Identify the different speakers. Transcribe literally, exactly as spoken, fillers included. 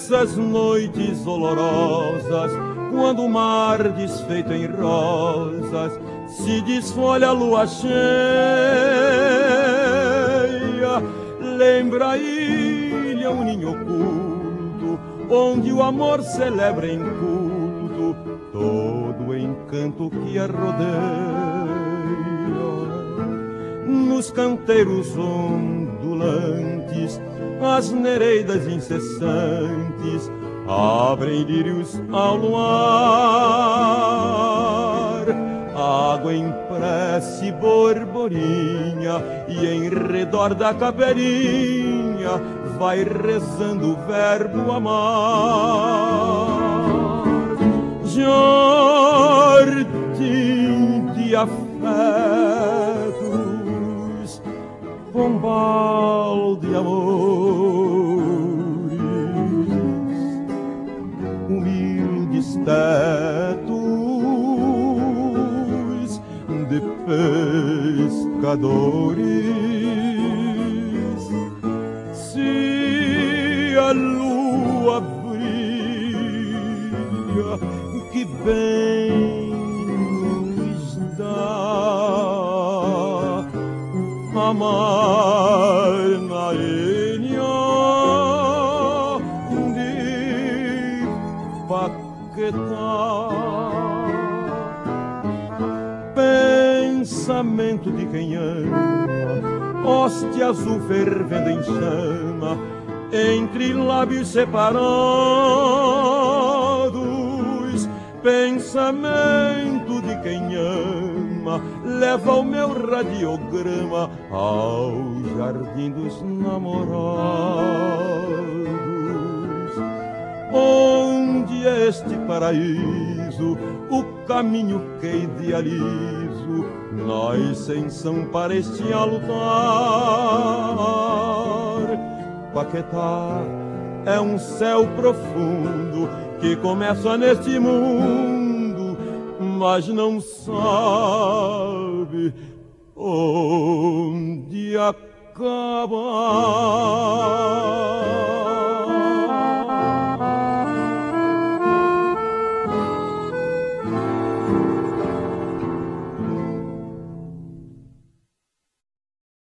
Speaker 1: nessas noites olorosas, quando o mar desfeito em rosas se desfolha a lua cheia, lembra a ilha um ninho oculto, onde o amor celebra em culto todo o encanto que a rodeia. Nos canteiros ondulantes, as nereidas incessantes abrem lírios ao luar. Água em prece borborinha, e em redor da caperinha vai rezando o verbo amar. Jardim de afetos, pombal de amores, humildes tetos de pescadores. Se a lua brilha, que bem nos dá amar na ilha de Paquetá. Pensamento de quem ama, hoste azul fervendo em chama, entre lábios separados. Pensamento de quem ama, leva o meu radiograma ao jardim dos namorados. Onde este paraíso, o caminho que idealizo, nascenção para este altar. Paquetá é um céu profundo que começa neste mundo, mas não sabe onde acaba.